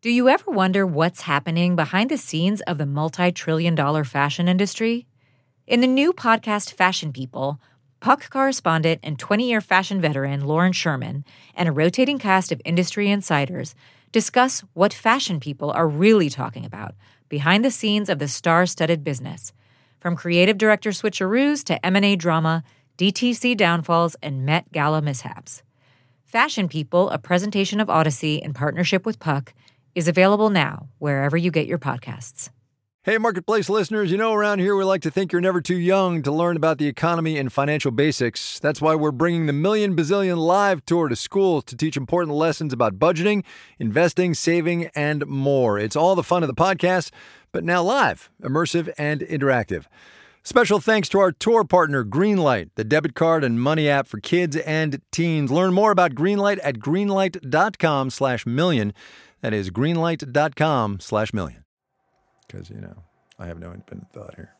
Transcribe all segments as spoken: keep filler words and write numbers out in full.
Do you ever wonder what's happening behind the scenes of the multi-trillion dollar fashion industry? In the new podcast Fashion People, Puck correspondent and twenty-year fashion veteran Lauren Sherman and a rotating cast of industry insiders discuss what fashion people are really talking about behind the scenes of the star-studded business, from creative director switcheroos to M and A drama, D T C downfalls, and Met Gala mishaps. Fashion People, a presentation of Odyssey in partnership with Puck, is available now wherever you get your podcasts. Hey, Marketplace listeners, you know around here we like to think you're never too young to learn about the economy and financial basics. That's why we're bringing the Million Bazillion Live Tour to schools to teach important lessons about budgeting, investing, saving, and more. It's all the fun of the podcast, but now live, immersive, and interactive. Special thanks to our tour partner, Greenlight, the debit card and money app for kids and teens. Learn more about Greenlight at greenlight.com slash million. That is greenlight.com slash million. Because, you know, I have no independent thought here.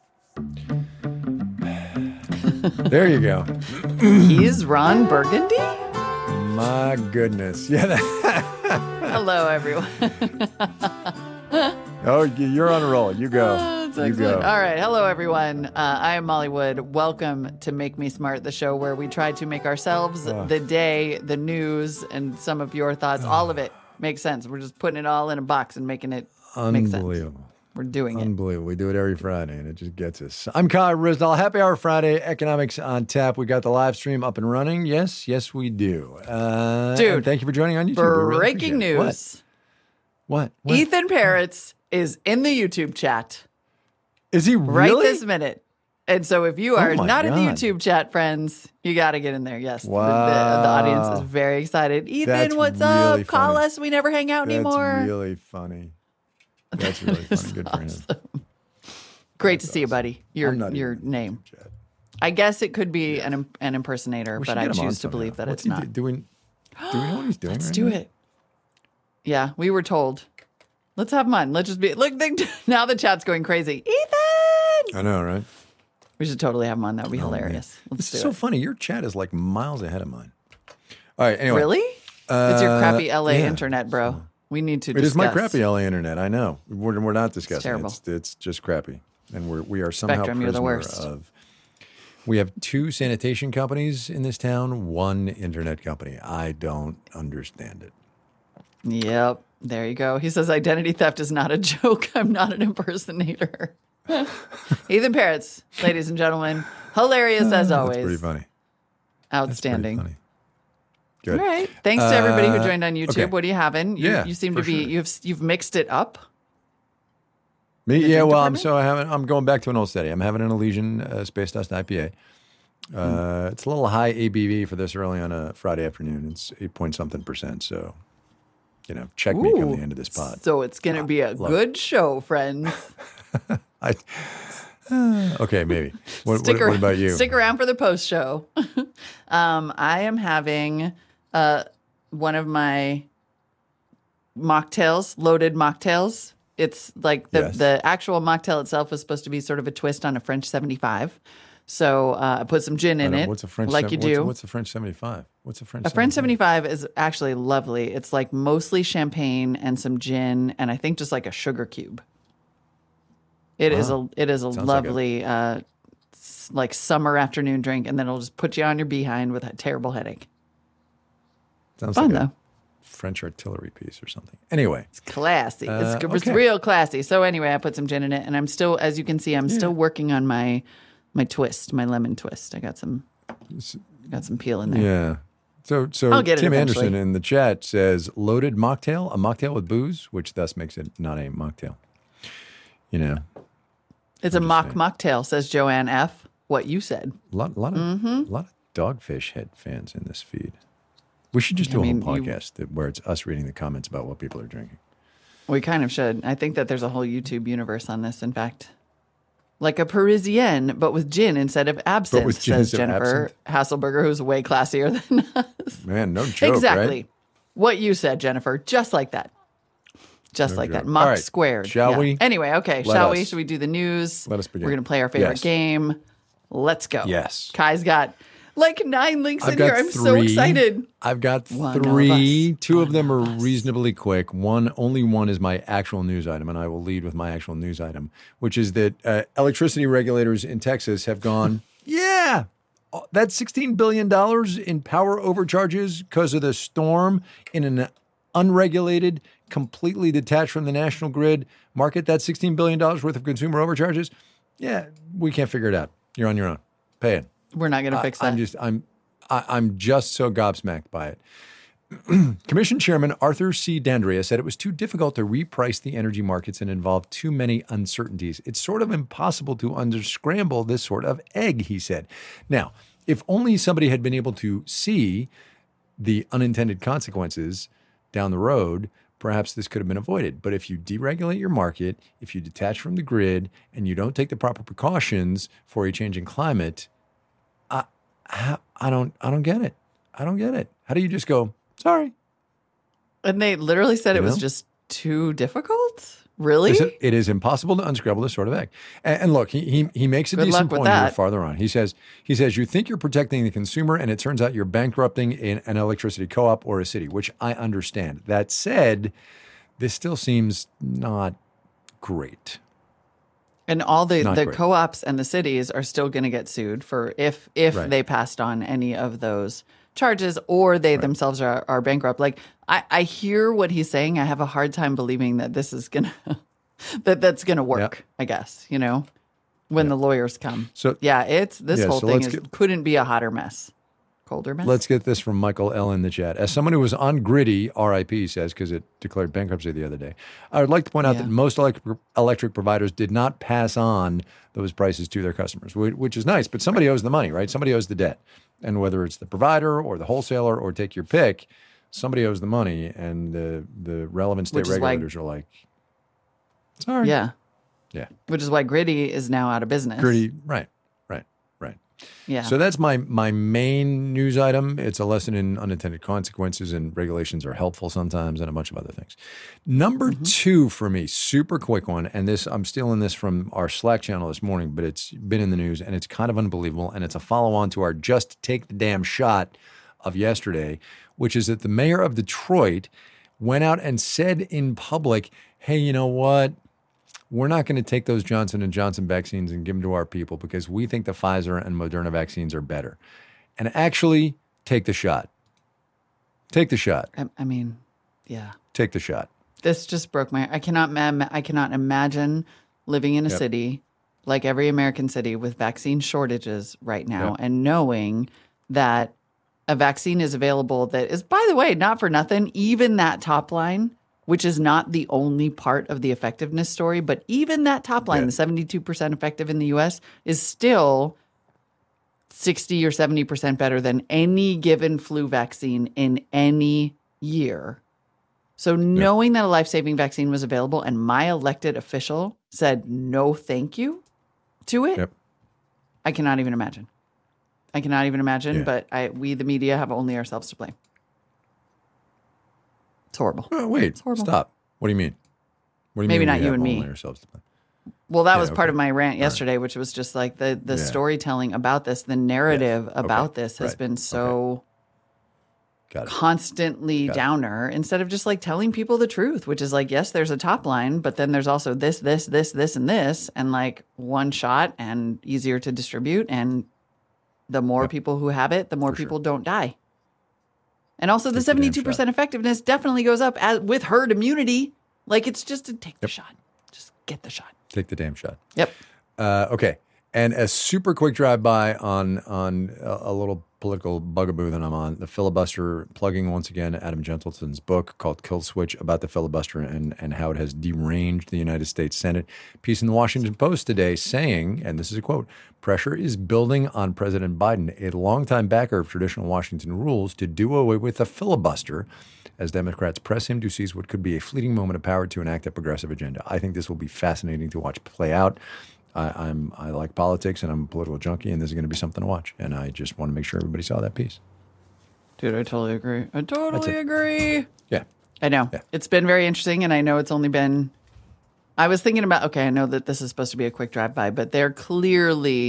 There you go. He's Ron Burgundy? My goodness. Yeah. That Hello, everyone. Oh, you're on a roll. You go. Oh, you go. All right. Hello, everyone. Uh, I am Molly Wood. Welcome to Make Me Smart, the show where we try to make ourselves, uh. the day, the news, and some of your thoughts, uh. all of it make sense. We're just putting it all in a box and making it make sense. Unbelievable. We're doing it. Unbelievable. We do it every Friday, and it just gets us. I'm Kyle Risdall. Happy Hour Friday, Economics on Tap. We got the live stream up and running. Yes, yes, we do. Uh, Dude, thank you for joining on YouTube. Breaking really news. What? What? what? Ethan Peretz is in the YouTube chat. Is he really? Right this minute. And so if you are oh not God. in the YouTube chat, friends, you got to get in there. Yes. Wow. The, the, the audience is very excited. Ethan, That's what's really up? Call funny. us. We never hang out That's anymore. That's really funny. That's really funny. Good awesome. for him. Great That's to see you, awesome. buddy. Your your name. I guess it could be yeah. an an impersonator, we but I choose to believe that What's it's not. Do? Doing, do we know what he's doing? Let's right do now? it. Yeah, we were told. Let's have him on. Let's just be look. They, now the chat's going crazy. Ethan. I know, right? We should totally have him on. That would be oh, hilarious. Man. Let's this is do so it. funny. Your chat is like miles ahead of mine. All right. Anyway, really? Uh, it's your crappy L A yeah. internet, bro. We need to. It discuss. is my crappy L A internet. I know. We're, we're not discussing. It's terrible. It's, it's just crappy, and we're we are somehow Spectrum, you're the prisoner worst. of. We have two sanitation companies in this town, one internet company. I don't understand it. Yep. There you go. He says identity theft is not a joke. I'm not an impersonator. Ethan Peretz, ladies and gentlemen. Hilarious as always. That's pretty funny. Outstanding. That's pretty funny. Good. All right. Thanks to everybody who joined on YouTube. Okay. What are you having? You, yeah, you seem to be sure. you've you've mixed it up. Me, yeah. Well, department? I'm so I haven't. I'm going back to an old steady. I'm having an Elysian uh, Space Dust I P A. Uh, mm. It's a little high A B V for this early on a Friday afternoon. It's eight point something percent. So, you know, check Ooh, me come the end of this pod. So it's going to be a Love good it. show, friends. I, uh, okay, maybe. What, stick what, ar- what about you? Stick around for the post show. um, I am having uh, one of my mocktails, loaded mocktails. It's like the, Yes. the actual mocktail itself is supposed to be sort of a twist on a French seventy-five. So uh, I put some gin in it, what's a French like se- you what's, do. What's a French seventy-five? What's a French A French seventy-five is actually lovely. It's like mostly champagne and some gin, and I think just like a sugar cube. It wow. is a it is a Sounds lovely like, uh, like summer afternoon drink, and then it'll just put you on your behind with a terrible headache. Sounds fun like though. A French artillery piece or something. Anyway, it's classy. Uh, it's, it's okay. real classy. So anyway, I put some gin in it, and I'm still, as you can see, I'm yeah. still working on my my twist, my lemon twist. I got some got some peel in there. Yeah. So so I'll get Tim it Anderson in the chat says loaded mocktail, a mocktail with booze, which thus makes it not a mocktail. You know. It's I'm a mock saying. mocktail, says Joanne F. What you said. A lot, lot of mm-hmm. lot of Dogfish Head fans in this feed. We should just do I mean, a whole podcast you, that, where it's us reading the comments about what people are drinking. We kind of should. I think that there's a whole YouTube universe on this, in fact. Like a Parisienne, but with gin instead of absinthe, with gin says Jennifer Hasselberger, who's way classier than us. Man, no joke, Exactly. Right? What you said, Jennifer. Just like that. Just no like joke. that. Mock right. squared. Shall yeah. we? Anyway, okay. Let shall us. we? Should we do the news? Let us begin. We're going to play our favorite yes. game. Let's go. Yes. Kai's got like nine links I've in got here. I'm three. so excited. I've got One three. of us. Two One of them of are us. reasonably quick. One, only one is my actual news item, and I will lead with my actual news item, which is that uh, electricity regulators in Texas have gone, yeah, that's sixteen billion dollars in power overcharges because of the storm in an unregulated, completely detached from the national grid market. That's sixteen billion dollars worth of consumer overcharges. Yeah, we can't figure it out. You're on your own. Pay it. We're not going to fix that. I'm just, I'm, I, I'm just so gobsmacked by it. Commission Chairman Arthur C. Dandria said it was too difficult to reprice the energy markets and involved too many uncertainties. It's sort of impossible to unscramble this sort of egg, he said. Now, if only somebody had been able to see the unintended consequences down the road, perhaps this could have been avoided. But if you deregulate your market, if you detach from the grid, and you don't take the proper precautions for a changing climate, I, I, I don't, I don't get it. I don't get it. How do you just go, sorry? And they literally said You it was know? just too difficult? Really? Is it, it is impossible to unscramble this sort of egg. And, and look, he, he he makes a Good decent luck with point here that. farther on. He says he says you think you're protecting the consumer, and it turns out you're bankrupting an, an electricity co-op or a city, which I understand. That said, this still seems not great. And all the, Not the great. co-ops and the cities are still going to get sued for if if Right. they passed on any of those charges or they themselves are, are bankrupt. Like I, I hear what he's saying. I have a hard time believing that this is gonna that that's gonna work. Yeah. I guess you know when the lawyers come. So- yeah, it's this Yeah, whole so thing let's is get- couldn't be a hotter mess, colder mess. Let's get this from Michael L. in the chat. As someone who was on Griddy, R I P, says, because it declared bankruptcy the other day, I would like to point out Yeah. that most electric, electric providers did not pass on those prices to their customers, whi- which is nice, but somebody owes the money, right? Somebody owes the debt. And whether it's the provider or the wholesaler or take your pick, somebody owes the money. And the, the relevant state Which is why- regulators are like, sorry. yeah, Yeah. which is why Gritty is now out of business. Griddy, right, right, right. yeah. So that's my my main news item. It's a lesson in unintended consequences, and regulations are helpful sometimes, and a bunch of other things. Number Mm-hmm. two for me, super quick one, and this I'm stealing this from our Slack channel this morning, but it's been in the news, and it's kind of unbelievable, and it's a follow-on to our Just Take the Damn Shot of yesterday, which is that the mayor of Detroit went out and said in public, hey, you know what? We're not going to take those Johnson and Johnson vaccines and give them to our people because we think the Pfizer and Moderna vaccines are better. And actually, take the shot. Take the shot. I, I mean, yeah. Take the shot. This just broke my. I cannot. ma- I cannot imagine living in a Yep. city like every American city with vaccine shortages right now, Yep. and knowing that a vaccine is available that is, by the way, not for nothing. Even that top line, which is not the only part of the effectiveness story, but even that top line, Yeah. the seventy-two percent effective in the U S, is still sixty or seventy percent better than any given flu vaccine in any year. So knowing that a life-saving vaccine was available and my elected official said no thank you to it, Yep. I cannot even imagine. I cannot even imagine, Yeah. but I we the media have only ourselves to blame. It's horrible. Oh, wait, horrible. stop. What do you mean? What do you Maybe mean not we you have and me. only ourselves to blame? Well, that Yeah, was part okay. of my rant yesterday, which was just like the the Yeah. storytelling about this, the narrative Yes. about Okay. this has Right. been so Got it. constantly Got it. downer instead of just like telling people the truth, which is like, yes, there's a top line, but then there's also this, this, this, this, and this, and like one shot and easier to distribute. And the more Yep. people who have it, the more For sure. people don't die. And also the Take the damn seventy-two percent effectiveness definitely goes up as, with herd immunity. Like it's just to take the shot. Just get the shot. Take the damn shot. Yep. Uh, okay. And a super quick drive by on on a, a little political bugaboo that I'm on, the filibuster, plugging once again Adam Gentleton's book called Kill Switch about the filibuster and, and how it has deranged the United States Senate. Piece in the Washington Post today saying, and this is a quote, pressure is building on President Biden, a longtime backer of traditional Washington rules, to do away with the filibuster as Democrats press him to seize what could be a fleeting moment of power to enact a progressive agenda. I think this will be fascinating to watch play out. I, I'm I like politics and I'm a political junkie, and this is going to be something to watch. And I just want to make sure everybody saw that piece. Dude, I totally agree. I totally it. agree. Yeah, I know. Yeah. It's been very interesting, and I know it's only been. I was thinking about, okay, I know that this is supposed to be a quick drive by, but they're clearly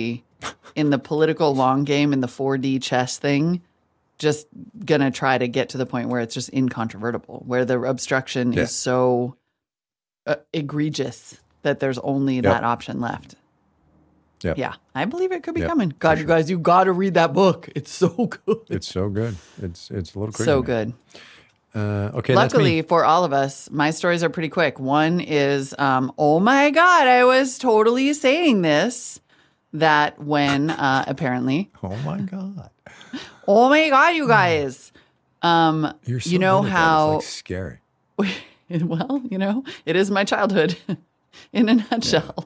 in the political long game, in the four D chess thing, just going to try to get to the point where it's just incontrovertible, where the obstruction Yeah. is so uh, egregious that there's only Yep. that option left. Yep. Yeah, I believe it could be Yep, coming. God, you sure. guys, you got to read that book. It's so good. It's so good. It's it's a little crazy. So good. Uh, okay, that's Luckily me. for all of us, my stories are pretty quick. One is, um, oh my God, I was totally saying this, that when uh, apparently, Oh my God. oh my God, you guys, um, You're so you know good at that. how, It's like scary. well, you know, it is my childhood in a nutshell.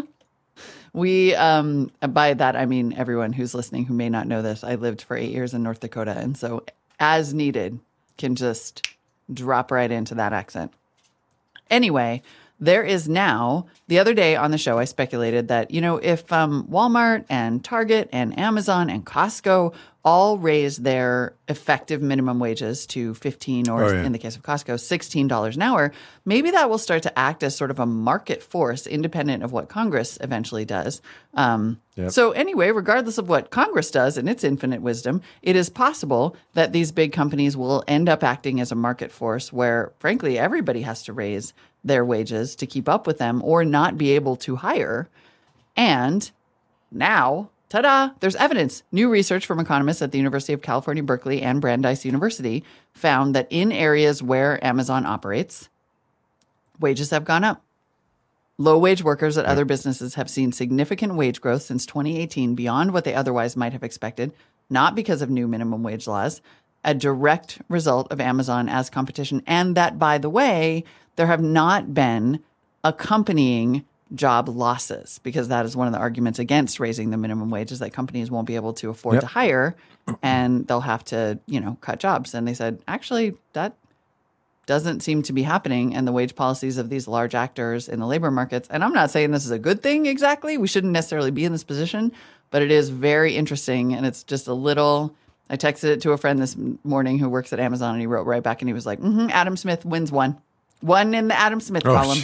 We, um, by that, I mean everyone who's listening who may not know this. I lived for eight years in North Dakota. And so as needed, can just drop right into that accent. Anyway, there is now, the other day on the show, I speculated that, you know, if um, Walmart and Target and Amazon and Costco all raise their effective minimum wages to fifteen or Oh, yeah. in the case of Costco, sixteen dollars an hour, maybe that will start to act as sort of a market force independent of what Congress eventually does. Um, Yep. So anyway, regardless of what Congress does in its infinite wisdom, it is possible that these big companies will end up acting as a market force where, frankly, everybody has to raise their wages to keep up with them or not be able to hire. And now, ta-da, there's evidence. New research from economists at the University of California, Berkeley, and Brandeis University found that in areas where Amazon operates, wages have gone up. Low-wage workers at other businesses have seen significant wage growth since twenty eighteen beyond what they otherwise might have expected, not because of new minimum wage laws, a direct result of Amazon as competition. And that, by the way, there have not been accompanying job losses, because that is one of the arguments against raising the minimum wage, is that companies won't be able to afford Yep. to hire and they'll have to, you know, cut jobs. And they said, actually, that doesn't seem to be happening. And the wage policies of these large actors in the labor markets, and I'm not saying this is a good thing exactly. We shouldn't necessarily be in this position, but it is very interesting. And it's just a little, I texted it to a friend this morning who works at Amazon, and he wrote right back and he was like, mm-hmm, Adam Smith wins one. One in the Adam Smith Oh, column.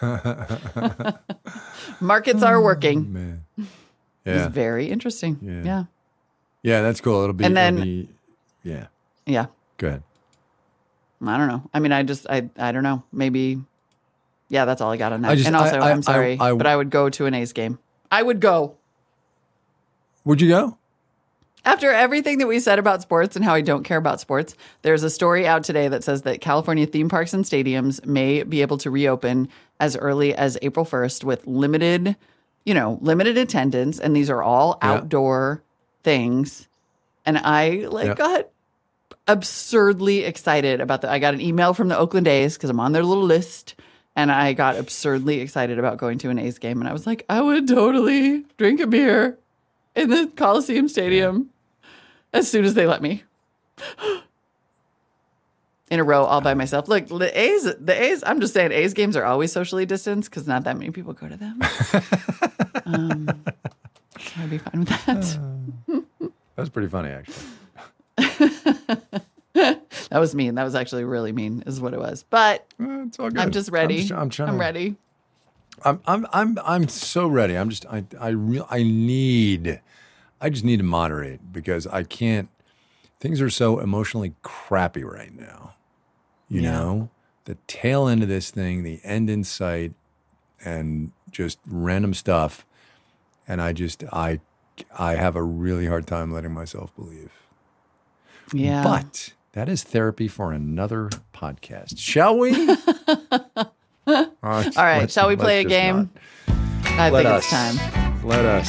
Markets are working. Man. It's Yeah. very interesting. Yeah. Yeah. Yeah, that's cool. It'll be, And then- it'll be yeah. Yeah. Go ahead. I don't know. I mean, I just, I, I don't know. Maybe, yeah, that's all I got on that. I just- and also, I- I- I'm sorry, I- I- but I would go to an A's game. I would go. Would you go? After everything that we said about sports and how I don't care about sports, there's a story out today that says that California theme parks and stadiums may be able to reopen as early as April first with limited, you know, limited attendance. And these are all Yeah. outdoor things. And I like Yeah. got absurdly excited about that. I got an email from the Oakland A's because I'm on their little list. And I got absurdly excited about going to an A's game. And I was like, I would totally drink a beer in the Coliseum Stadium as soon as they let me. In a row, all by myself. Look, the A's, the A's, I'm just saying, A's games are always socially distanced because not that many people go to them. um, I'd be fine with that. That was pretty funny, actually. That was mean. That was actually really mean, is what it was. But Uh, it's all good. I'm just ready. I'm, just, I'm trying. I'm to- ready. I'm I'm I'm I'm so ready. I'm just I I real I need I just need to moderate because I can't. Things are so emotionally crappy right now. You Yeah. know, the tail end of this thing, the end in sight, and just random stuff. And I just I I have a really hard time letting myself believe. Yeah. But that is therapy for another podcast. Shall we? Uh, All right. let's- Shall we let's play a just game? not. I Let think us. it's time. Let us.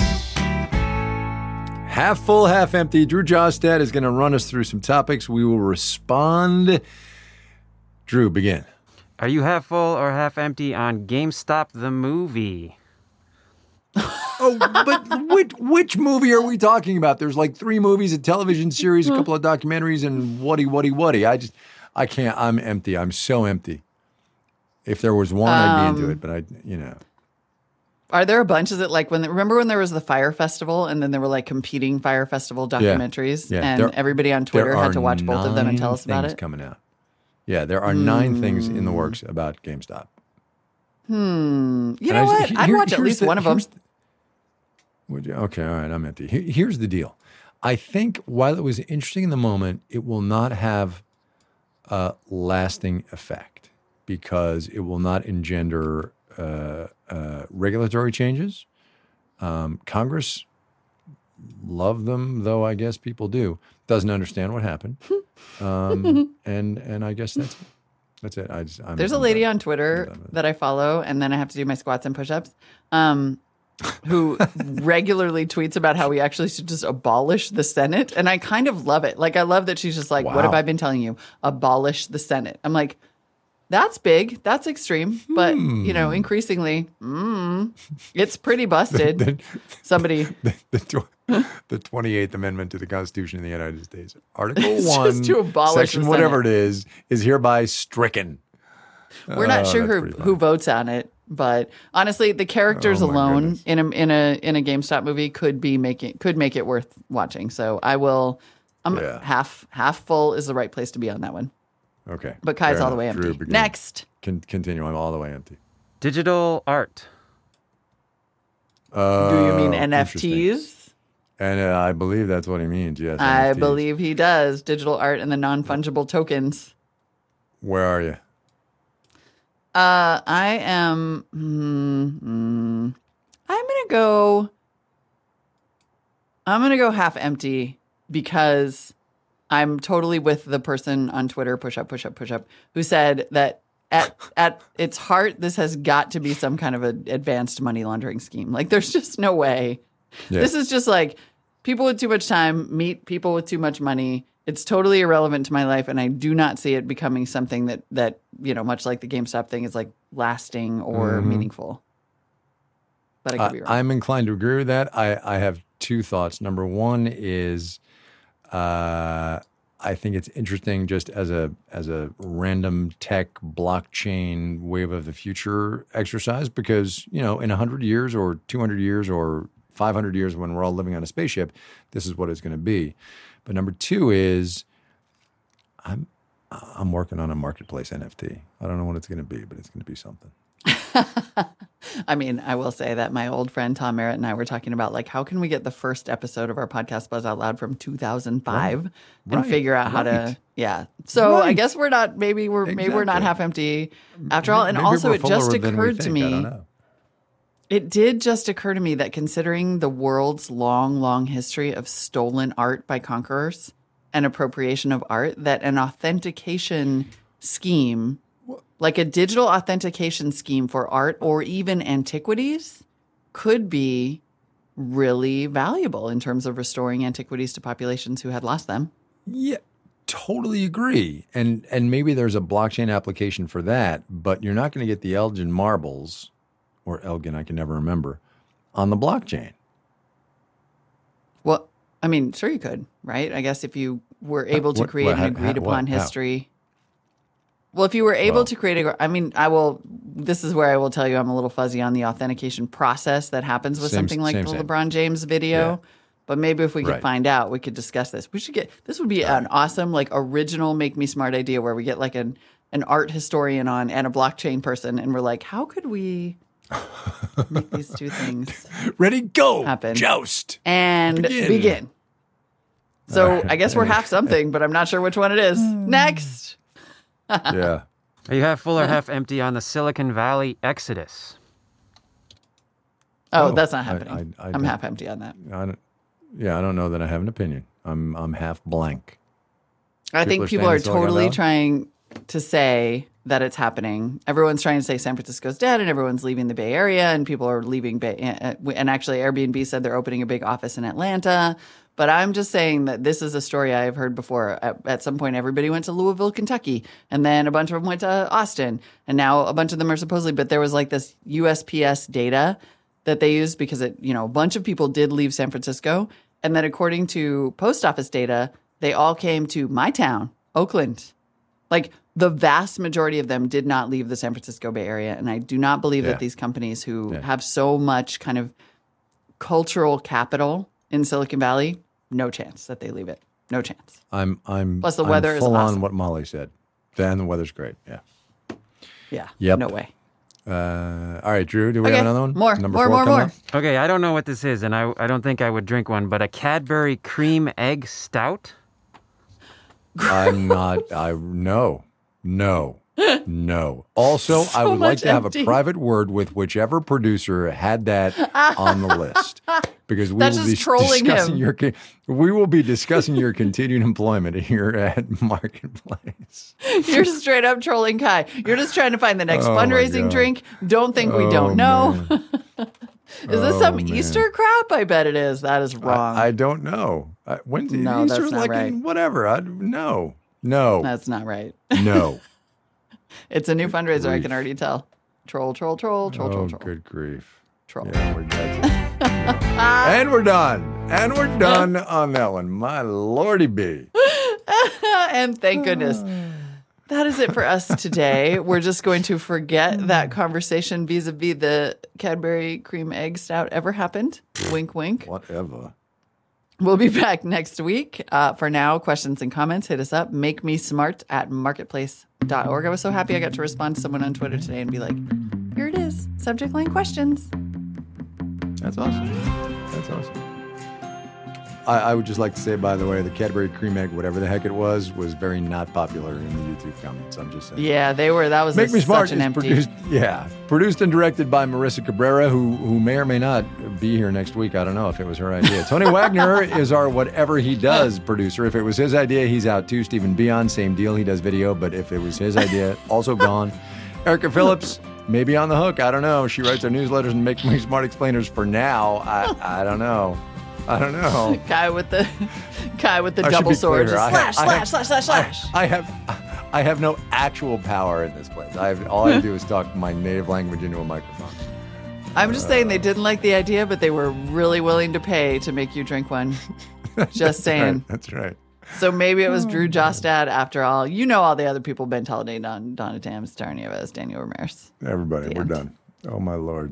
Half full, half empty. Drew Jostad is going to run us through some topics. We will respond. Drew, begin. Are you half full or half empty on GameStop the movie? Oh, but which, which movie are we talking about? There's like three movies, a television series, a couple of documentaries, and whatty, whatty, whatty. I just, I can't, I'm empty. I'm so empty. If there was one, I'd be into it, but I, you know. Are there a bunch? Is it like when, remember when there was the Fire Festival and then there were like competing Fire Festival documentaries Yeah, and there- everybody on Twitter There had are to watch both of them and tell nine us about things it? coming out. Yeah, there are nine things in the works about GameStop. Hmm. You And know I what? just- I'd here- watch at here's least the- one of them. here's the- Would you? Okay, all right, I'm empty. Here- Here's the deal. I think while it was interesting in the moment, it will not have a lasting effect because it will not engender uh, uh, regulatory changes. Um, Congress, love them, though I guess people do, doesn't understand what happened. Um, and and I guess that's that's it. I just, I'm, There's a I'm lady done. on Twitter I'm done. that I follow, and then I have to do my squats and push-ups, um, who regularly tweets about how we actually should just abolish the Senate. And I kind of love it. Like, I love that she's just like, what have Wow. I been telling you? Abolish the Senate. I'm like, that's big. That's extreme. But, you know, increasingly, mm, it's pretty busted. The- Somebody, the, the, tw- the twenty-eighth Amendment to the Constitution of the United States, Article It's one, just to abolish section the whatever Senate. it is, is hereby stricken. we're not Oh, sure that's who, pretty who funny. votes on it. But honestly, the characters Oh, my alone goodness. in a in a in a GameStop movie could be making could make it worth watching. So I will. I'm Yeah. half half full is the right place to be on that one. Okay. But Kai's fair all the way enough. Drew, empty. begin. Next, Con- continue. I'm all the way empty. Digital art. Uh, do you mean interesting. N F Ts? And uh, I believe that's what he means. Yes. I N F Ts. believe he does. Digital art and the non fungible tokens. Where are you? Uh, I am. Mm, mm, I'm gonna go. I'm gonna go half empty because I'm totally with the person on Twitter, push up, push up, push up, who said that at at its heart, this has got to be some kind of an advanced money laundering scheme. Like, there's just no way. Yeah. This is just like people with too much time meet people with too much money. It's totally irrelevant to my life, and I do not see it becoming something that, that you know, much like the GameStop thing, is like lasting or meaningful. But I could be I- wrong. I'm inclined to agree with that. I, I have two thoughts. Number one is uh, I think it's interesting just as a as a random tech blockchain wave of the future exercise because, you know, in one hundred years or two hundred years or five hundred years when we're all living on a spaceship, this is what it's going to be. But number two is I'm I'm working on a marketplace N F T. I don't know what it's going to be, but it's going to be something. I mean, I will say that my old friend Tom Merritt and I were talking about, like, how can we get the first episode of our podcast Buzz Out Loud from two thousand five Right. and Right. how to, Right. yeah. So I Right. guess we're not, maybe we're, maybe we're not Exactly. half empty after all. And Maybe also, we're it just fuller than we occurred to think. I don't me, know. it did just occur to me that considering the world's long, long history of stolen art by conquerors and appropriation of art, that an authentication scheme, like a digital authentication scheme for art or even antiquities, could be really valuable in terms of restoring antiquities to populations who had lost them. Yeah, totally agree. And and maybe there's a blockchain application for that, but you're not going to get the Elgin marbles, or Elgin, I can never remember, on the blockchain. Well, I mean, sure you could, right? I guess if you were able to what- create what- an how- agreed how- upon what- how? history. Well, if you were able Well- to create a, I mean, I will, this is where I will tell you I'm a little fuzzy on the authentication process that happens with Same- something like same, the same. LeBron James video. Yeah. But maybe if we could Right. find out, we could discuss this. We should get, this would be an awesome, like, original Make Me Smart idea where we get like an, an art historian on and a blockchain person. And we're like, how could we make these two things Ready, go! Happen. Joust! and Begin. begin? So I guess we're half something, but I'm not sure which one it is. Hmm. Next. Yeah. Are you half full or half empty on the Silicon Valley exodus? Oh, Oh, that's not I- happening. I- I I'm don't- half empty on that. I don't, yeah, I don't know that I have an opinion. I'm I'm half blank. I People think are people staying are in Silicon totally Valley? trying to say that it's happening. Everyone's trying to say San Francisco's dead and everyone's leaving the Bay Area and people are leaving Bay. And actually, Airbnb said they're opening a big office in Atlanta. But I'm just saying that this is a story I've heard before. At, at some point, everybody went to Louisville, Kentucky, and then a bunch of them went to Austin. And now a bunch of them are supposedly, but there was like this U S P S data that they used because it, you know, a bunch of people did leave San Francisco. And then according to post office data, they all came to my town, Oakland. Like the vast majority of them did not leave the San Francisco Bay Area. And I do not believe Yeah. that these companies who Yeah. have so much kind of cultural capital in Silicon Valley, no chance that they leave it. No chance. I'm I'm Plus the I'm weather is full awesome. on what Molly said. Then the weather's great. Yeah. Yeah. Yep. No way. Uh, all right, Drew, do we Okay, have another one? more, Number more, four more, coming more. up? Okay, I don't know what this is, and I, I don't think I would drink one, but a Cadbury cream egg stout? I'm not, I, no, no, no. Also, So I would like much to have empty. a private word with whichever producer had that on the list. Because we That's will just be trolling discussing him. your, con- we will be discussing your continued employment here at Marketplace. You're straight up trolling Kai. You're just trying to find the next Oh, my fundraising God. drink. Don't think we Oh, don't know. man. Is this Oh, some man. Easter crap? I bet it is. That is wrong. I, I don't know. I, when's No, Easter's that's not like right. in whatever. I, no, no, That's not right. no. It's a new fundraiser. I grief. can already tell. Troll, troll, troll, troll, oh, troll, troll. good grief. Troll. Yeah, we're done. And we're done. And we're done on that one. My lordy B. And thank goodness. That is it for us today. We're just going to forget that conversation vis-a-vis the Cadbury cream egg stout ever happened. Wink, wink. Whatever. We'll be back next week. Uh, for now, questions and comments, hit us up. Make me smart at marketplace dot org. I was so happy I got to respond to someone on Twitter today and be like, here it is. Subject line questions. That's awesome. That's awesome. I, I would just like to say, by the way, the Cadbury cream egg, whatever the heck it was, was very not popular in the YouTube comments. I'm just saying. Yeah, they were. That was Make a, Me Smart such an is empty. produced, yeah, produced and directed by Marissa Cabrera, who who may or may not be here next week. I don't know if it was her idea. Tony Wagner is our whatever he does producer. If it was his idea, he's out too. Stephen Bion, same deal. He does video, but if it was his idea, also gone. Erica Phillips, maybe on the hook. I don't know. She writes our newsletters and Make Me Smart explainers for now. I I don't know. I don't know. Guy with the guy with the I should double be sword. clear. Just I slash, have- I slash, have- slash, slash, slash. I, I have I have no actual power in this place. I have, all I do is talk my native language into a microphone. I'm just saying they didn't like the idea, but they were really willing to pay to make you drink one. Just saying. Right, that's right. So maybe it was Drew Jostad after all. You know all the other people, Ben Tolliday, Don, Donna Tams, Tara Nieves, Daniel Ramirez. Everybody, The we're end. done. Oh my Lord.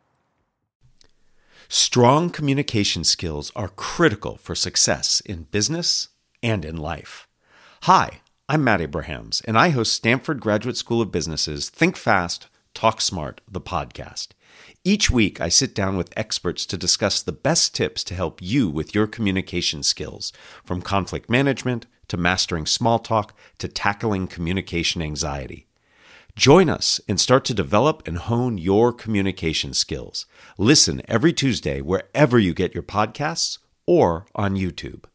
Strong communication skills are critical for success in business and in life. Hi, I'm Matt Abrahams, and I host Stanford Graduate School of Business's Think Fast, Talk Smart, the podcast. Each week, I sit down with experts to discuss the best tips to help you with your communication skills, from conflict management to mastering small talk to tackling communication anxiety. Join us and start to develop and hone your communication skills. Listen every Tuesday wherever you get your podcasts or on YouTube.